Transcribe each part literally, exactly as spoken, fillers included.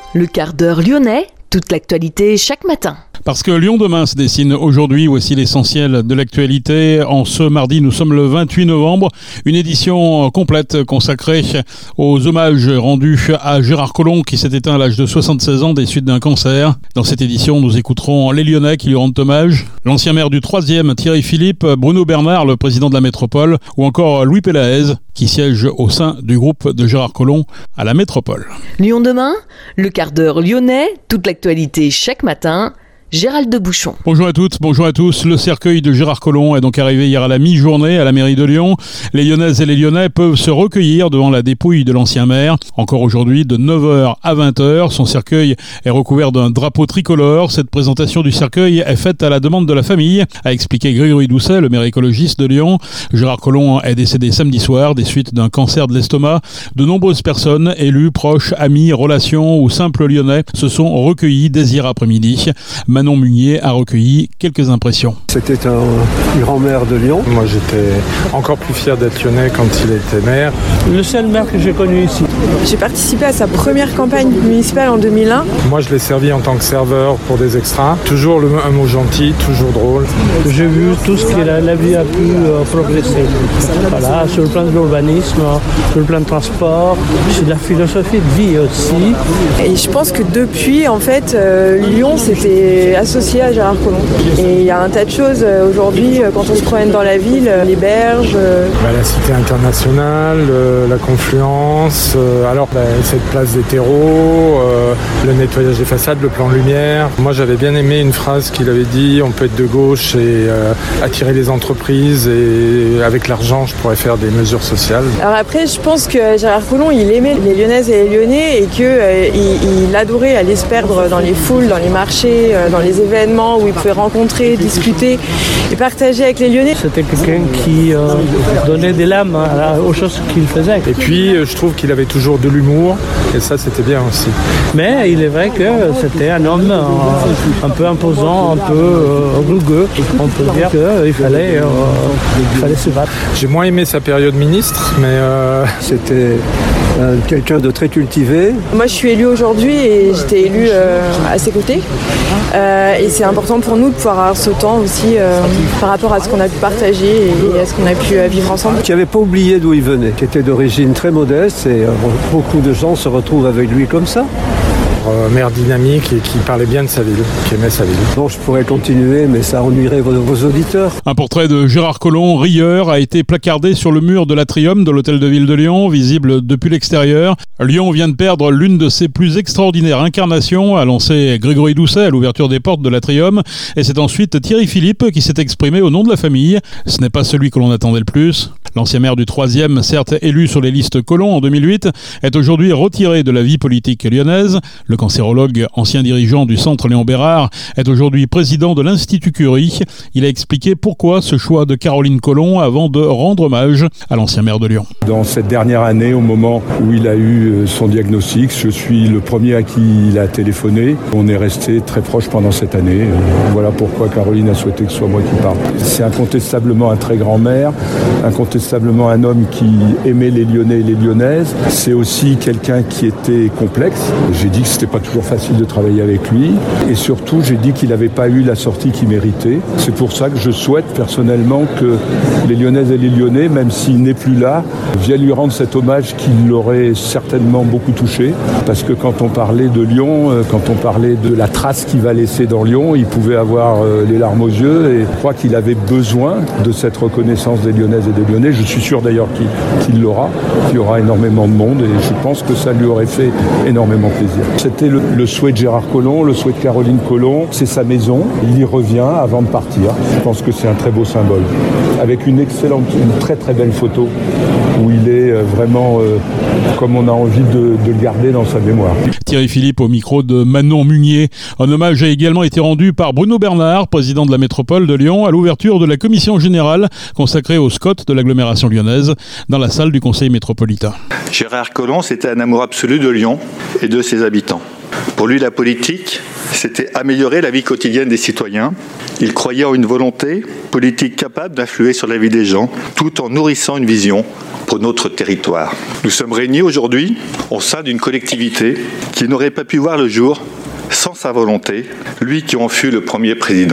Le quart d'heure lyonnais, toute l'actualité chaque matin. Parce que Lyon demain se dessine aujourd'hui, voici l'essentiel de l'actualité. En ce mardi, nous sommes le vingt-huit novembre, une édition complète consacrée aux hommages rendus à Gérard Collomb qui s'est éteint à l'âge de soixante-seize ans des suites d'un cancer. Dans cette édition, nous écouterons les Lyonnais qui lui rendent hommage, l'ancien maire du troisième Thierry Philippe, Bruno Bernard, le président de la métropole, ou encore Louis Pélaez qui siège au sein du groupe de Gérard Collomb à la métropole. Lyon demain, le quart d'heure lyonnais, toute l'actualité chaque matin. Gérald de Bouchon. Bonjour à toutes, bonjour à tous. Le cercueil de Gérard Collomb est donc arrivé hier à la mi-journée à la mairie de Lyon. Les Lyonnaises et les Lyonnais peuvent se recueillir devant la dépouille de l'ancien maire. Encore aujourd'hui, de neuf heures à vingt heures, son cercueil est recouvert d'un drapeau tricolore. Cette présentation du cercueil est faite à la demande de la famille, a expliqué Grégory Doucet, le maire écologiste de Lyon. Gérard Collomb est décédé samedi soir des suites d'un cancer de l'estomac. De nombreuses personnes, élus, proches, amis, relations ou simples Lyonnais, se sont recueillis dès hier après-midi. Manon Munier a recueilli quelques impressions. C'était un grand maire de Lyon. Moi, j'étais encore plus fier d'être lyonnais quand il était maire. Le seul maire que j'ai connu ici. J'ai participé à sa première campagne municipale en deux mille un. Moi, je l'ai servi en tant que serveur pour des extras. Toujours le, un mot gentil, toujours drôle. J'ai vu tout ce que la, la vie a pu euh, progresser. Voilà, sur le plan de l'urbanisme, sur le plan de transport, sur la philosophie de vie aussi. Et je pense que depuis, en fait, euh, Lyon, c'était associé à Gérard Collomb. Et il y a un tas de choses euh, aujourd'hui, euh, quand on se promène dans la ville, euh, les berges. Euh... Bah, la cité internationale, euh, la confluence, euh, alors bah, cette place des terreaux, euh, le nettoyage des façades, le plan lumière. Moi, j'avais bien aimé une phrase qu'il avait dit, on peut être de gauche et euh, attirer les entreprises et avec l'argent, je pourrais faire des mesures sociales. Alors après, je pense que Gérard Collomb, il aimait les Lyonnaises et les Lyonnais et qu'il euh, il adorait aller se perdre dans les foules, dans les marchés, euh, dans les événements où il pouvait rencontrer, discuter et partager avec les Lyonnais. C'était quelqu'un qui euh, donnait des lames à, aux choses qu'il faisait. Et puis, je trouve qu'il avait toujours de l'humour et ça, c'était bien aussi. Mais il est vrai que c'était un homme euh, un peu imposant, un peu euh, rugueux. On peut dire qu'il fallait, euh, il fallait se battre. J'ai moins aimé sa période ministre, mais... Euh... C'était euh, quelqu'un de très cultivé. Moi, je suis élue aujourd'hui et j'étais élue euh, à ses côtés. Euh, et c'est important pour nous de pouvoir avoir ce temps aussi euh, par rapport à ce qu'on a pu partager et, et à ce qu'on a pu euh, vivre ensemble. Qui n'avait pas oublié d'où il venait, qui était d'origine très modeste et euh, beaucoup de gens se retrouvent avec lui comme ça. Euh, maire dynamique et qui parlait bien de sa ville, qui aimait sa ville. Bon, je pourrais continuer, mais ça ennuierait vos, vos auditeurs. Un portrait de Gérard Collomb, rieur, a été placardé sur le mur de l'Atrium de l'hôtel de ville de Lyon, visible depuis l'extérieur. Lyon vient de perdre l'une de ses plus extraordinaires incarnations, a lancé Grégory Doucet à l'ouverture des portes de l'Atrium. Et c'est ensuite Thierry Philippe qui s'est exprimé au nom de la famille. Ce n'est pas celui que l'on attendait le plus. L'ancien maire du troisième, certes élu sur les listes Collomb en deux mille huit, est aujourd'hui retiré de la vie politique lyonnaise. Le cancérologue, ancien dirigeant du centre Léon Bérard, est aujourd'hui président de l'Institut Curie. Il a expliqué pourquoi ce choix de Caroline Collomb avant de rendre hommage à l'ancien maire de Lyon. Dans cette dernière année, au moment où il a eu son diagnostic, je suis le premier à qui il a téléphoné. On est resté très proche pendant cette année. Voilà pourquoi Caroline a souhaité que ce soit moi qui parle. C'est incontestablement un très grand maire, incontestablement un homme qui aimait les Lyonnais et les Lyonnaises. C'est aussi quelqu'un qui était complexe. J'ai dit que c'était pas toujours facile de travailler avec lui et surtout j'ai dit qu'il n'avait pas eu la sortie qu'il méritait. C'est pour ça que je souhaite personnellement que les Lyonnaises et les Lyonnais, même s'il n'est plus là, viennent lui rendre cet hommage qui l'aurait certainement beaucoup touché, parce que quand on parlait de Lyon, quand on parlait de la trace qu'il va laisser dans Lyon, il pouvait avoir les larmes aux yeux et je crois qu'il avait besoin de cette reconnaissance des Lyonnaises et des Lyonnais. Je suis sûr d'ailleurs qu'il, qu'il l'aura, qu'il y aura énormément de monde et je pense que ça lui aurait fait énormément plaisir. C'était le, le souhait de Gérard Collomb, le souhait de Caroline Collomb. C'est sa maison. Il y revient avant de partir. Je pense que c'est un très beau symbole. Avec une excellente, une très très belle photo où il est vraiment euh, comme on a envie de, de le garder dans sa mémoire. Thierry Philippe au micro de Manon Munier. Un hommage a également été rendu par Bruno Bernard, président de la métropole de Lyon, à l'ouverture de la commission générale consacrée au SCOT de l'agglomération lyonnaise dans la salle du conseil métropolitain. Gérard Collomb, c'était un amour absolu de Lyon et de ses habitants. Pour lui, la politique, c'était améliorer la vie quotidienne des citoyens. Il croyait en une volonté politique capable d'influer sur la vie des gens, tout en nourrissant une vision pour notre territoire. Nous sommes réunis aujourd'hui au sein d'une collectivité qui n'aurait pas pu voir le jour sans sa volonté, lui qui en fut le premier président.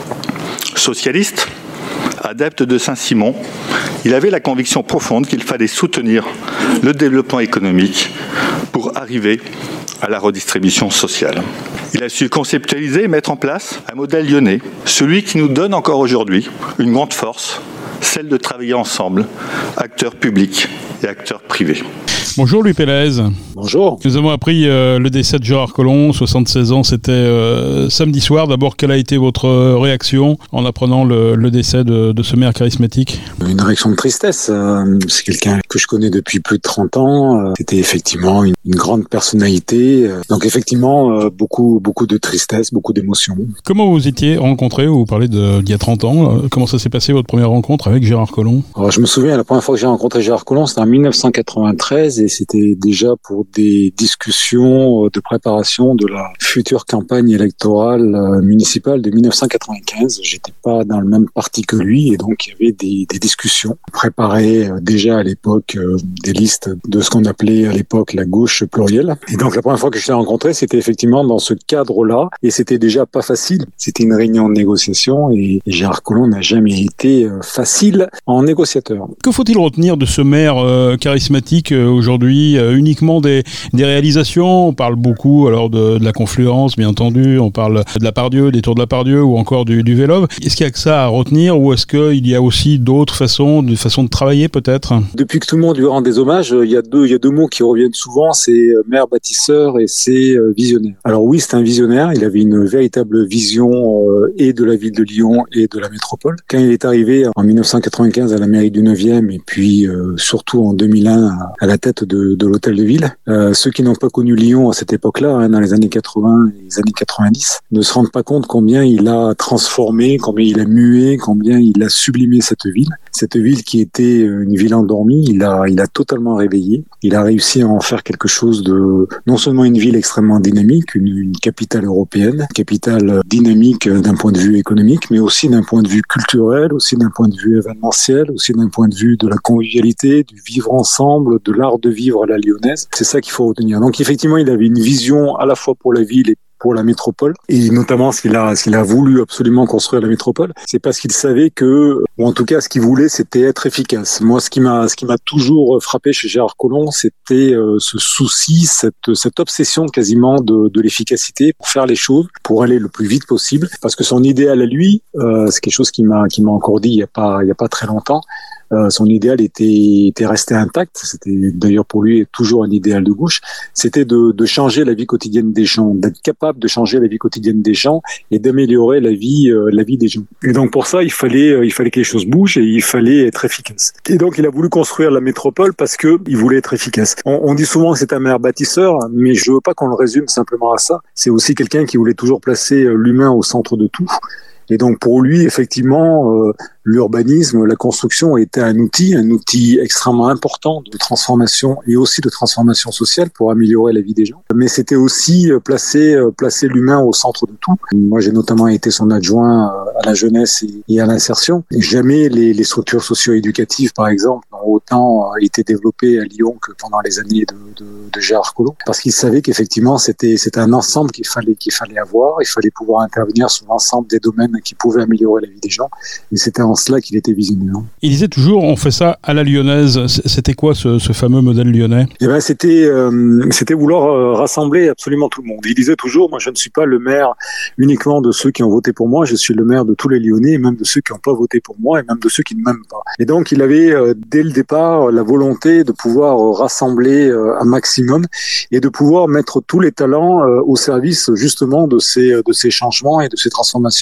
Socialiste, adepte de Saint-Simon, il avait la conviction profonde qu'il fallait soutenir le développement économique pour arriver à la redistribution sociale. Il a su conceptualiser et mettre en place un modèle lyonnais, celui qui nous donne encore aujourd'hui une grande force, celle de travailler ensemble, acteurs publics et acteurs privés. Bonjour Louis Pélez. Bonjour. Nous avons appris euh, le décès de Gérard Collomb, soixante-seize ans, c'était euh, samedi soir. D'abord, quelle a été votre réaction en apprenant le, le décès de, de ce maire charismatique ? Une réaction de tristesse. Euh, c'est quelqu'un que je connais depuis plus de trente ans. Euh, c'était effectivement une, une grande personnalité. Euh, donc effectivement, euh, beaucoup, beaucoup de tristesse, beaucoup d'émotions. Comment vous étiez rencontrés ? Vous parlez d'il y a trente ans. Euh, comment ça s'est passé votre première rencontre avec Gérard Collomb ? Alors, je me souviens, la première fois que j'ai rencontré Gérard Collomb, c'était en dix-neuf cent quatre-vingt-treize et c'était déjà pour des discussions de préparation de la future campagne électorale municipale de dix-neuf cent quatre-vingt-quinze. J'étais pas dans le même parti que lui et donc il y avait des, des discussions. On préparait déjà à l'époque des listes de ce qu'on appelait à l'époque la gauche plurielle. Et donc la première fois que je l'ai rencontré, c'était effectivement dans ce cadre-là et c'était déjà pas facile. C'était une réunion de négociation et Gérard Collomb n'a jamais été facile en négociateur. Que faut-il retenir de ce maire euh, charismatique euh, aujourd'hui ? euh, Uniquement des, des réalisations ? On parle beaucoup alors de, de la confluence, bien entendu, on parle de la Pardieu, des tours de la Pardieu ou encore du, du Vélove. Est-ce qu'il y a que ça à retenir ou est-ce qu'il y a aussi d'autres façons, de façons de travailler peut-être ? Depuis que tout le monde lui rend des hommages, il y a deux, il y a deux mots qui reviennent souvent, c'est maire bâtisseur et c'est visionnaire. Alors oui, c'est un visionnaire, il avait une véritable vision euh, et de la ville de Lyon et de la métropole. Quand il est arrivé en dix-neuf cent quatre-vingt-quinze à la mairie du neuvième et puis euh, surtout en deux mille un à, à la tête de, de l'hôtel de ville, euh, ceux qui n'ont pas connu Lyon à cette époque-là, hein, dans les années quatre-vingts et les années quatre-vingt-dix, ne se rendent pas compte combien il a transformé, combien il a mué, combien il a sublimé cette ville. Cette ville qui était une ville endormie, il a, il a totalement réveillé. Il a réussi à en faire quelque chose de, non seulement une ville extrêmement dynamique, une, une capitale européenne, capitale dynamique d'un point de vue économique, mais aussi d'un point de vue culturel, aussi d'un point de vue événementiel, aussi d'un point de vue de la convivialité, du vivre ensemble, de l'art de vivre à la lyonnaise. C'est ça qu'il faut retenir. Donc effectivement, il avait une vision à la fois pour la ville et pour la métropole, et notamment ce qu'il a, ce qu'il a voulu absolument construire la métropole, c'est parce qu'il savait que, ou en tout cas ce qu'il voulait, c'était être efficace. Moi, ce qui m'a, ce qui m'a toujours frappé chez Gérard Collomb, c'était euh, ce souci, cette, cette obsession quasiment de, de l'efficacité pour faire les choses, pour aller le plus vite possible, parce que son idéal à lui, euh, c'est quelque chose qui m'a, qui m'a encore dit il y a pas, il y a pas très longtemps. Euh, son idéal était, était resté intact. C'était d'ailleurs pour lui toujours un idéal de gauche. C'était de, de changer la vie quotidienne des gens, d'être capable de changer la vie quotidienne des gens et d'améliorer la vie, euh, la vie des gens. Et donc pour ça, il fallait, euh, il fallait que les choses bougent et il fallait être efficace. Et donc il a voulu construire la métropole parce que il voulait être efficace. On, on dit souvent que c'est un maire bâtisseur, mais je veux pas qu'on le résume simplement à ça. C'est aussi quelqu'un qui voulait toujours placer l'humain au centre de tout. Et donc pour lui, effectivement, euh, l'urbanisme, la construction était un outil, un outil extrêmement important de transformation et aussi de transformation sociale pour améliorer la vie des gens. Mais c'était aussi placer, placer l'humain au centre de tout. Moi, j'ai notamment été son adjoint à la jeunesse et à l'insertion. Et jamais les, les structures socio-éducatives, par exemple, n'ont autant été développées à Lyon que pendant les années de, de, de Gérard Collomb. Parce qu'il savait qu'effectivement, c'était, c'était un ensemble qu'il fallait, qu'il fallait avoir. Il fallait pouvoir intervenir sur l'ensemble des domaines qui pouvaient améliorer la vie des gens. Et c'était en cela qu'il était visionnaire. Il disait toujours, on fait ça à la lyonnaise. C'était quoi ce, ce fameux modèle lyonnais ? Eh ben, c'était, euh, c'était vouloir euh, rassembler absolument tout le monde. Il disait toujours, moi, je ne suis pas le maire uniquement de ceux qui ont voté pour moi, je suis le maire de tous les Lyonnais, et même de ceux qui n'ont pas voté pour moi, et même de ceux qui ne m'aiment pas. Et donc, il avait, euh, dès le départ, la volonté de pouvoir euh, rassembler euh, un maximum et de pouvoir mettre tous les talents euh, au service, justement, de ces, de ces changements et de ces transformations qu'il voulait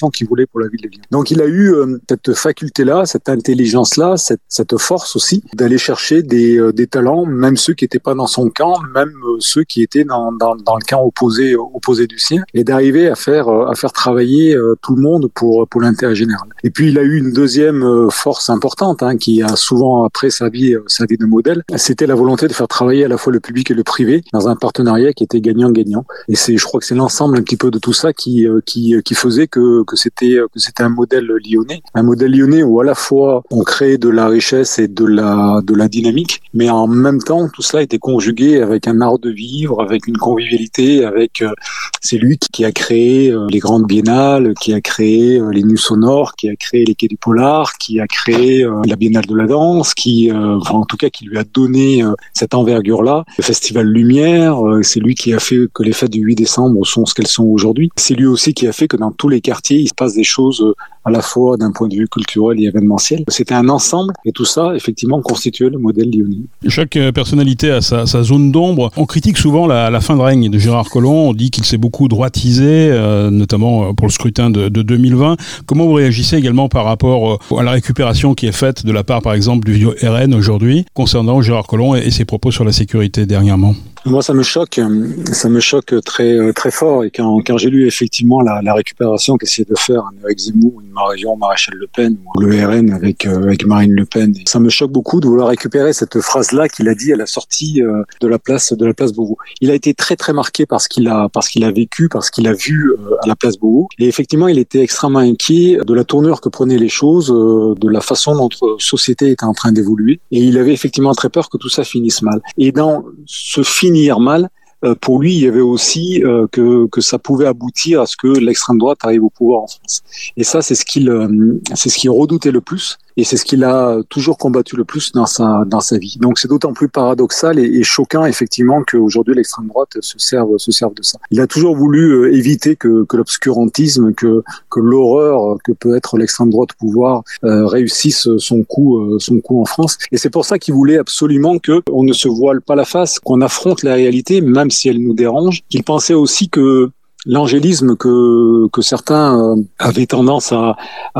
pour la ville de Lyon. Donc il a eu euh, cette faculté-là, cette intelligence-là, cette, cette force aussi d'aller chercher des, euh, des talents, même ceux qui n'étaient pas dans son camp, même euh, ceux qui étaient dans, dans, dans le camp opposé, opposé du sien, et d'arriver à faire, euh, à faire travailler euh, tout le monde pour, pour l'intérêt général. Et puis il a eu une deuxième euh, force importante, hein, qui a souvent après servi, euh, servi de modèle, c'était la volonté de faire travailler à la fois le public et le privé dans un partenariat qui était gagnant-gagnant. Et c'est, je crois que c'est l'ensemble un petit peu de tout ça qui, euh, qui, qui faisait que, que c'était, que c'était un modèle lyonnais, un modèle lyonnais où à la fois on crée de la richesse et de la, de la dynamique, mais en même temps tout cela était conjugué avec un art de vivre, avec une convivialité, avec euh, c'est lui qui a créé euh, les grandes biennales, qui a créé euh, les Nuits sonores, qui a créé les Quais du Polar, qui a créé euh, la Biennale de la danse, qui, euh, enfin, en tout cas, qui lui a donné euh, cette envergure-là. Le Festival Lumière, euh, c'est lui qui a fait que les fêtes du huit décembre sont ce qu'elles sont aujourd'hui. C'est lui aussi qui a fait que dans tous les quartiers, il se passe des choses euh, à la fois d'un point de vue culturel et événementiel. C'était un ensemble et tout ça, effectivement, constituait le modèle lyonnais. Chaque personnalité a sa, sa zone d'ombre. On critique souvent la, la fin de règne de Gérard Collomb. On dit qu'il s'est beaucoup droitisé, euh, notamment pour le scrutin de, de deux mille vingt. Comment vous réagissez également par rapport à la récupération qui est faite de la part, par exemple, du R N aujourd'hui, concernant Gérard Collomb et, et ses propos sur la sécurité dernièrement? Moi, ça me choque, ça me choque très très fort. Et quand, quand j'ai lu effectivement la, la récupération qu'essayait de faire un Éric Zemmour, une Marion Maréchal Le Pen, ou le R N avec euh, avec Marine Le Pen, ça me choque beaucoup de vouloir récupérer cette phrase-là qu'il a dit à la sortie euh, de la place de la place Beauvau. Il a été très très marqué par ce qu'il a parce qu'il a vécu, parce qu'il a vu euh, à la place Beauvau. Et effectivement, il était extrêmement inquiet de la tournure que prenaient les choses, euh, de la façon dont notre société était en train d'évoluer. Et il avait effectivement très peur que tout ça finisse mal. Et dans ce finir mal, euh, pour lui, il y avait aussi euh, que que ça pouvait aboutir à ce que l'extrême droite arrive au pouvoir en France. Et ça, c'est ce qu'il euh, c'est ce qu'il redoutait le plus. Et c'est ce qu'il a toujours combattu le plus dans sa dans sa vie. Donc c'est d'autant plus paradoxal et, et choquant effectivement qu'aujourd'hui l'extrême droite se serve se serve de ça. Il a toujours voulu euh, éviter que que l'obscurantisme, que que l'horreur que peut être l'extrême droite au pouvoir euh, réussisse son coup euh, son coup en France. Et c'est pour ça qu'il voulait absolument que on ne se voile pas la face, qu'on affronte la réalité même si elle nous dérange. Il pensait aussi que l'angélisme que que certains euh, avaient tendance à,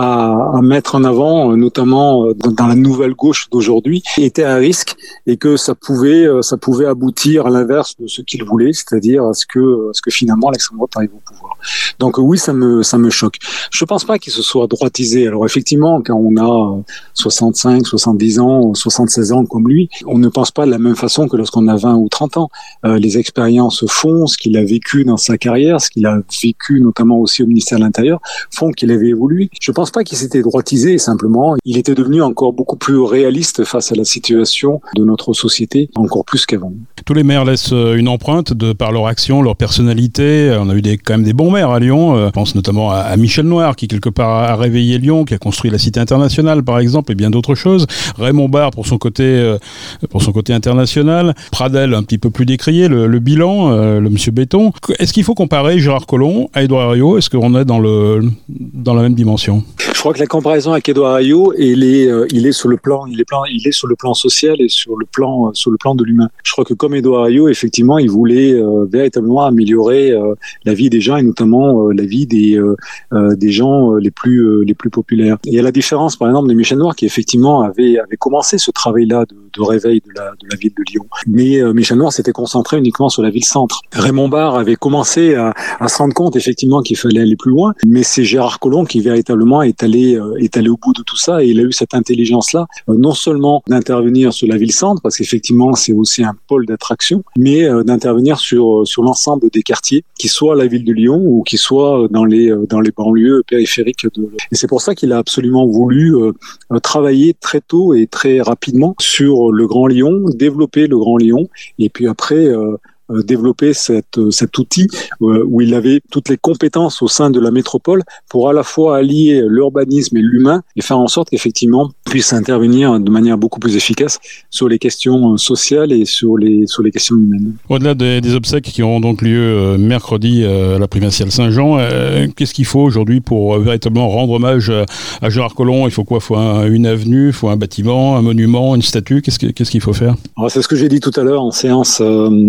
à à mettre en avant, notamment dans, dans la nouvelle gauche d'aujourd'hui, était un risque et que ça pouvait ça pouvait aboutir à l'inverse de ce qu'il voulait, c'est-à-dire à ce que à ce que finalement l'extrême droite arrive au pouvoir. Donc oui, ça me ça me choque. Je pense pas qu'il se soit droitisé. Alors effectivement, quand on a soixante-cinq, soixante-dix ans, soixante-seize ans comme lui, on ne pense pas de la même façon que lorsqu'on a vingt ou trente ans. Euh, les expériences font, ce qu'il a vécu dans sa carrière, ce qu'il a vécu notamment aussi au ministère de l'Intérieur, font qu'il avait évolué. Je pense pas qu'il s'était droitisé, simplement, il était devenu encore beaucoup plus réaliste face à la situation de notre société, encore plus qu'avant. Tous les maires laissent une empreinte de par leur action, leur personnalité. On a eu des, quand même des bons maires à Lyon. Je pense notamment à, à Michel Noir, qui quelque part a réveillé Lyon, qui a construit la Cité internationale, par exemple, et bien d'autres choses. Raymond Barre pour son côté, euh, pour son côté international. Pradel, un petit peu plus décrié, le, le bilan, euh, le monsieur Béton. Est-ce qu'il faut comparer Gérard Collomb à Édouard Herriot? Est-ce qu'on est dans le dans la même dimension? Je crois que la comparaison avec Édouard Herriot, il est, euh, il est sur le plan, il est plan, il est sur le plan social et sur le plan, sur le plan de l'humain. Je crois que comme Édouard Herriot, effectivement, il voulait euh, véritablement améliorer euh, la vie des gens et notamment euh, la vie des euh, euh, des gens les plus euh, les plus populaires. Il y a la différence, par exemple, de Michel Noir qui effectivement avait avait commencé ce travail-là de, de réveil de la de la ville de Lyon. Mais euh, Michel Noir s'était concentré uniquement sur la ville-centre. Raymond Barre avait commencé à, à se rendre compte effectivement qu'il fallait aller plus loin, mais c'est Gérard Collomb qui véritablement est allé euh, est allé au bout de tout ça et il a eu cette intelligence-là, euh, non seulement d'intervenir sur la ville-centre parce qu'effectivement c'est aussi un pôle d'attraction, mais euh, d'intervenir sur sur l'ensemble des quartiers, qui soit la ville de Lyon ou qui soit dans les dans les banlieues périphériques de. Et c'est pour ça qu'il a absolument voulu euh, travailler très tôt et très rapidement sur le Grand Lyon, développer le Grand Lyon et puis après euh, développer cette, cet outil euh, où il avait toutes les compétences au sein de la métropole pour à la fois allier l'urbanisme et l'humain et faire en sorte qu'effectivement puisse intervenir de manière beaucoup plus efficace sur les questions sociales et sur les sur les questions humaines. Au-delà des, des obsèques qui auront donc lieu euh, mercredi euh, à la primatiale Saint-Jean, euh, qu'est-ce qu'il faut aujourd'hui pour euh, véritablement rendre hommage à, à Gérard Collomb? Il faut quoi? Il faut un, une avenue, il faut un bâtiment, un monument, une statue? Qu'est-ce, que, qu'est-ce qu'il faut faire? Alors, c'est ce que j'ai dit tout à l'heure en séance. Euh,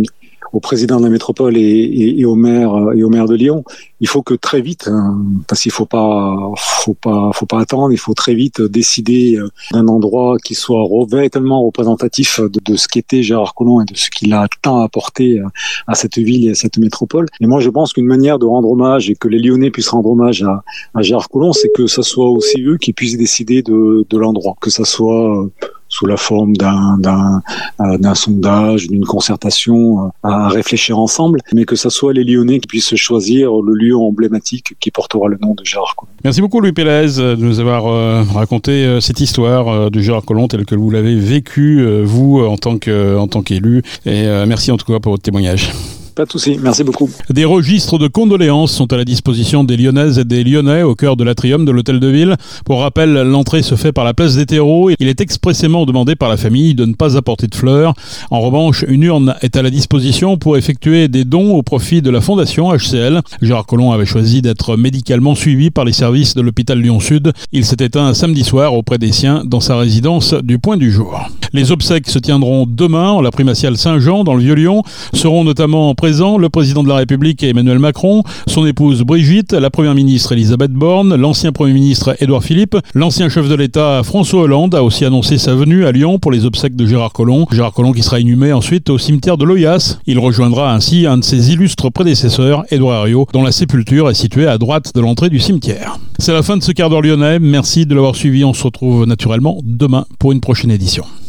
au président de la métropole et, et, et au maire et au maire de Lyon. Il faut que très vite, hein, parce qu'il faut pas, faut pas, faut pas attendre. Il faut très vite décider d'un endroit qui soit véritablement représentatif de, de ce qu'était Gérard Collomb et de ce qu'il a tant apporté à cette ville et à cette métropole. Et moi, je pense qu'une manière de rendre hommage et que les Lyonnais puissent rendre hommage à, à Gérard Collomb, c'est que ça soit aussi eux qui puissent décider de, de l'endroit, que ça soit sous la forme d'un, d'un, euh, d'un sondage, d'une concertation euh, à réfléchir ensemble, mais que ce soit les Lyonnais qui puissent choisir le lieu emblématique qui portera le nom de Gérard Collomb. Merci beaucoup Louis Pélez de nous avoir euh, raconté euh, cette histoire euh, de Gérard Collomb telle que vous l'avez vécu, euh, vous, en tant que, en tant qu'élu. Et euh, merci en tout cas pour votre témoignage. Pas de souci, merci beaucoup. Des registres de condoléances sont à la disposition des Lyonnaises et des Lyonnais au cœur de l'atrium de l'Hôtel de Ville. Pour rappel, l'entrée se fait par la place des terreaux. Il est expressément demandé par la famille de ne pas apporter de fleurs. En revanche, une urne est à la disposition pour effectuer des dons au profit de la Fondation H C L. Gérard Collomb avait choisi d'être médicalement suivi par les services de l'hôpital Lyon-Sud. Il s'est éteint un samedi soir auprès des siens dans sa résidence du Point du Jour. Les obsèques se tiendront demain en la primatiale Saint-Jean dans le Vieux-Lyon. Seront notamment présents le président de la République Emmanuel Macron, son épouse Brigitte, la première ministre Elisabeth Borne, l'ancien premier ministre Édouard Philippe, l'ancien chef de l'État François Hollande a aussi annoncé sa venue à Lyon pour les obsèques de Gérard Collomb. Gérard Collomb qui sera inhumé ensuite au cimetière de Loyasse. Il rejoindra ainsi un de ses illustres prédécesseurs, Édouard Herriot, dont la sépulture est située à droite de l'entrée du cimetière. C'est la fin de ce quart d'heure lyonnais. Merci de l'avoir suivi. On se retrouve naturellement demain pour une prochaine édition.